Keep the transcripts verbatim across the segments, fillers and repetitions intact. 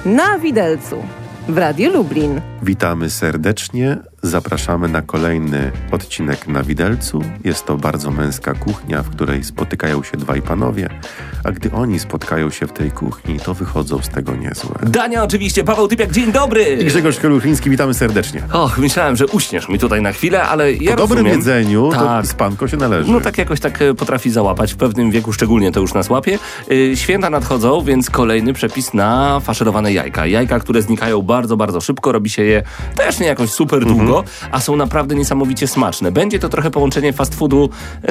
Na widelcu w Radiu Lublin. Witamy serdecznie. Zapraszamy na kolejny odcinek Na Widelcu. Jest to bardzo męska kuchnia, w której spotykają się dwaj panowie, a gdy oni spotkają się w tej kuchni, to wychodzą z tego niezłe. Dania oczywiście, Paweł Typiak, dzień dobry! I Grzegorz Kieluchiński, witamy serdecznie. Och, myślałem, że uśniesz mi tutaj na chwilę, ale ja Po dobrym rozumiem, jedzeniu tak, to spanko się należy. No tak jakoś tak potrafi załapać, w pewnym wieku szczególnie to już nas łapie. Yy, święta nadchodzą, więc kolejny przepis na faszerowane jajka. Jajka, które znikają bardzo, bardzo szybko, robi się je też nie jakoś super długo, mhm. a są naprawdę niesamowicie smaczne. Będzie to trochę połączenie fast foodu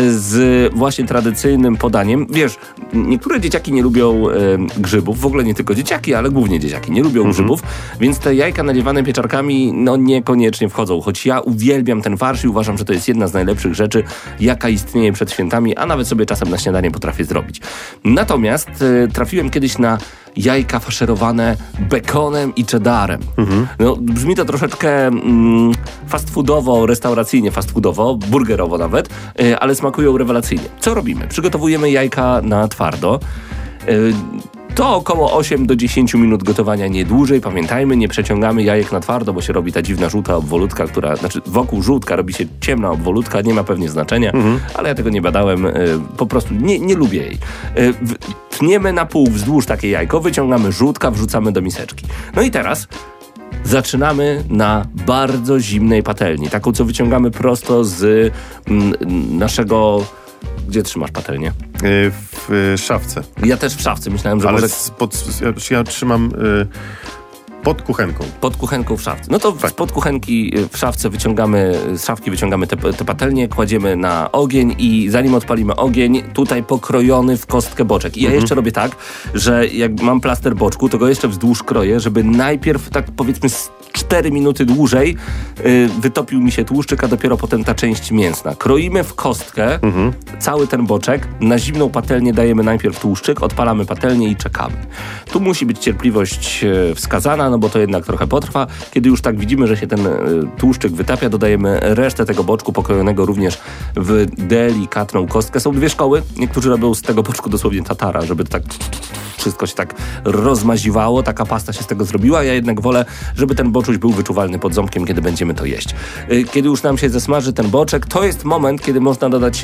z właśnie tradycyjnym podaniem. Wiesz, niektóre dzieciaki nie lubią e, grzybów, w ogóle nie tylko dzieciaki, ale głównie dzieciaki nie lubią mhm. grzybów, więc te jajka nadziewane pieczarkami no niekoniecznie wchodzą, choć ja uwielbiam ten farsz i uważam, że to jest jedna z najlepszych rzeczy, jaka istnieje przed świętami, a nawet sobie czasem na śniadanie potrafię zrobić. Natomiast e, trafiłem kiedyś na jajka faszerowane bekonem i cheddarem. Mhm. No, brzmi to troszeczkę mm, fast foodowo, restauracyjnie fast foodowo, burgerowo nawet, yy, ale smakują rewelacyjnie. Co robimy? Przygotowujemy jajka na twardo. Yy, To około osiem do dziesięciu minut gotowania, nie dłużej. Pamiętajmy, nie przeciągamy jajek na twardo, bo się robi ta dziwna żółta obwolutka, która, znaczy wokół żółtka robi się ciemna obwolutka, nie ma pewnie znaczenia, mhm. ale ja tego nie badałem, y, po prostu nie, nie lubię jej. Y, w, tniemy na pół wzdłuż takie jajko, wyciągamy żółtka, wrzucamy do miseczki. No i teraz zaczynamy na bardzo zimnej patelni, taką co wyciągamy prosto z mm, naszego... Gdzie trzymasz patelnię? W szafce. Ja też w szafce. Myślałem, że Ale może... pod, ja, ja trzymam y, pod kuchenką. Pod kuchenką w szafce. No to tak. Pod kuchenki w szafce wyciągamy, z szafki wyciągamy te, te patelnie, kładziemy na ogień i zanim odpalimy ogień, tutaj pokrojony w kostkę boczek. I ja mhm. jeszcze robię tak, że jak mam plaster boczku, to go jeszcze wzdłuż kroję, żeby najpierw tak powiedzmy cztery minuty dłużej y, wytopił mi się tłuszczyk, a dopiero potem ta część mięsna. Kroimy w kostkę mhm. cały ten boczek, na zimną patelnię dajemy najpierw tłuszczyk, odpalamy patelnię i czekamy. Tu musi być cierpliwość y, wskazana, no bo to jednak trochę potrwa. Kiedy już tak widzimy, że się ten y, tłuszczyk wytapia, dodajemy resztę tego boczku pokrojonego również w delikatną kostkę. Są dwie szkoły. Niektórzy robią z tego boczku dosłownie tatara, żeby tak wszystko się tak rozmaziwało, taka pasta się z tego zrobiła. Ja jednak wolę, żeby ten boczuś był wyczuwalny pod ząbkiem, kiedy będziemy to jeść. Kiedy już nam się zesmaży ten boczek, to jest moment, kiedy można dodać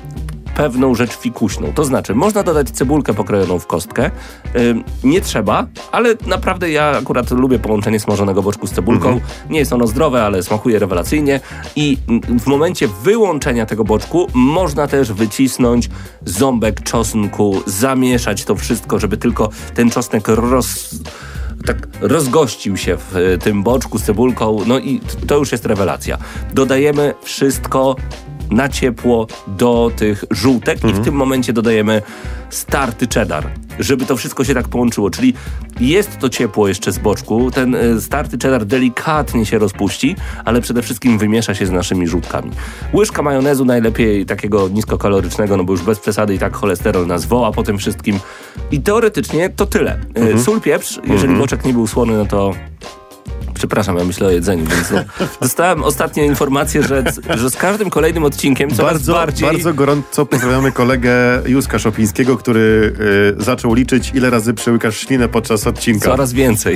pewną rzecz fikuśną. To znaczy, można dodać cebulkę pokrojoną w kostkę. Yy, nie trzeba, ale naprawdę ja akurat lubię połączenie smażonego boczku z cebulką. Mhm. Nie jest ono zdrowe, ale smakuje rewelacyjnie. I w momencie wyłączenia tego boczku można też wycisnąć ząbek czosnku, zamieszać to wszystko, żeby tylko ten czosnek roz... tak rozgościł się w tym boczku z cebulką. No i to już jest rewelacja. Dodajemy wszystko na ciepło do tych żółtek mhm. i w tym momencie dodajemy starty cheddar, żeby to wszystko się tak połączyło, czyli jest to ciepło jeszcze z boczku, ten starty cheddar delikatnie się rozpuści, ale przede wszystkim wymiesza się z naszymi żółtkami. Łyżka majonezu najlepiej takiego niskokalorycznego, no bo już bez przesady i tak cholesterol nas woła po tym wszystkim i teoretycznie to tyle. Mhm. Sól, pieprz, jeżeli mhm. boczek nie był słony, no to przepraszam, ja myślę o jedzeniu, więc no, dostałem ostatnio informację, że, że z każdym kolejnym odcinkiem coraz bardzo, bardziej... Bardzo gorąco pozdrawiamy kolegę Józka Szopińskiego, który y, zaczął liczyć, ile razy przełykasz ślinę podczas odcinka. Coraz więcej.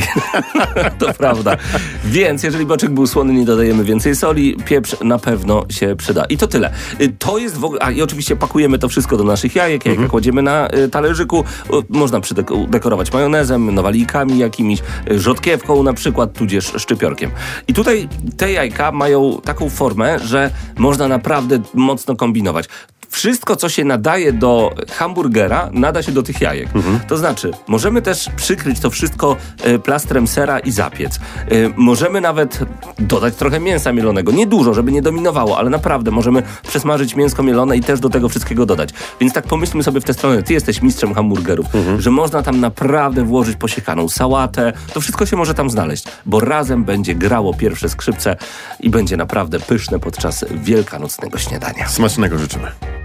To prawda. Więc jeżeli boczek był słony, nie dodajemy więcej soli, pieprz na pewno się przyda. I to tyle. Y, to jest w ogóle... A i oczywiście pakujemy to wszystko do naszych jajek, jajka mhm. kładziemy na y, talerzyku. Y, można przydekorować majonezem, nawalijkami jakimiś, y, rzodkiewką na przykład, tudzież szczypiorkiem. I tutaj te jajka mają taką formę, że można naprawdę mocno kombinować. Wszystko, co się nadaje do hamburgera, nada się do tych jajek. Mhm. To znaczy, możemy też przykryć to wszystko y, plastrem sera i zapiec. Y, możemy nawet dodać trochę mięsa mielonego. Nie dużo, żeby nie dominowało, ale naprawdę możemy przesmażyć mięsko mielone i też do tego wszystkiego dodać. Więc tak pomyślmy sobie w tę stronę. Ty jesteś mistrzem hamburgerów, mhm. że można tam naprawdę włożyć posiekaną sałatę. To wszystko się może tam znaleźć, bo razem będzie grało pierwsze skrzypce i będzie naprawdę pyszne podczas wielkanocnego śniadania. Smacznego życzymy.